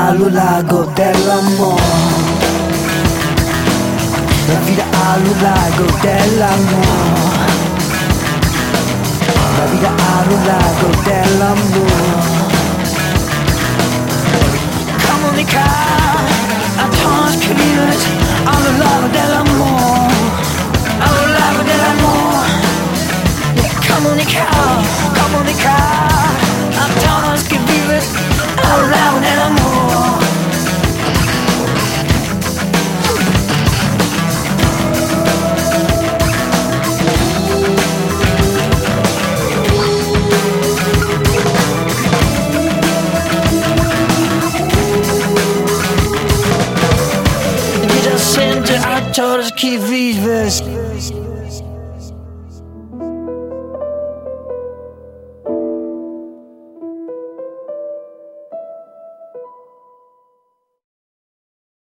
allo lago dell'amore. La vida allo lago dell'amore. La vida allo lago dell'amore. Comunicare a trascrivere allo lago dell'amore. Allo lago dell'amore. Comunicare, comunicare a trascrivere allo lago dell'amore. Vida sente a todos que vives.